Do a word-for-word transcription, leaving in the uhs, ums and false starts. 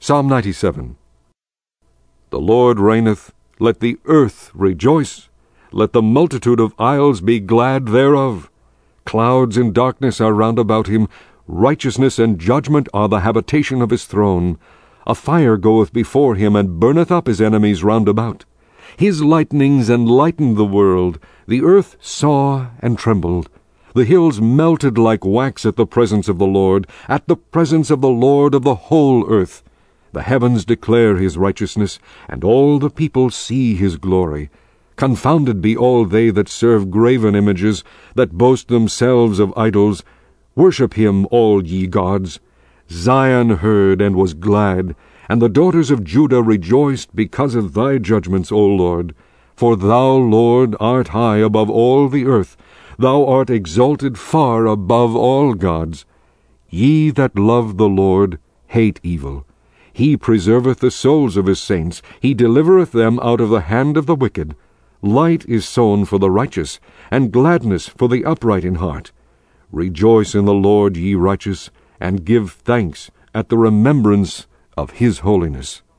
Psalm ninety-seven. The Lord reigneth, let the earth rejoice. Let the multitude of isles be glad thereof. Clouds and darkness are round about him. Righteousness and judgment are the habitation of his throne. A fire goeth before him, and burneth up his enemies round about. His lightnings enlightened the world. The earth saw and trembled. The hills melted like wax at the presence of the Lord, at the presence of the Lord of the whole earth. The heavens declare his righteousness, and all the people see his glory. Confounded be all they that serve graven images, that boast themselves of idols. Worship him, all ye gods. Zion heard and was glad, and the daughters of Judah rejoiced because of thy judgments, O Lord. For thou, Lord, art high above all the earth. Thou art exalted far above all gods. Ye that love the Lord hate evil. He preserveth the souls of his saints. He delivereth them out of the hand of the wicked. Light is sown for the righteous, and gladness for the upright in heart. Rejoice in the Lord, ye righteous, and give thanks at the remembrance of his holiness.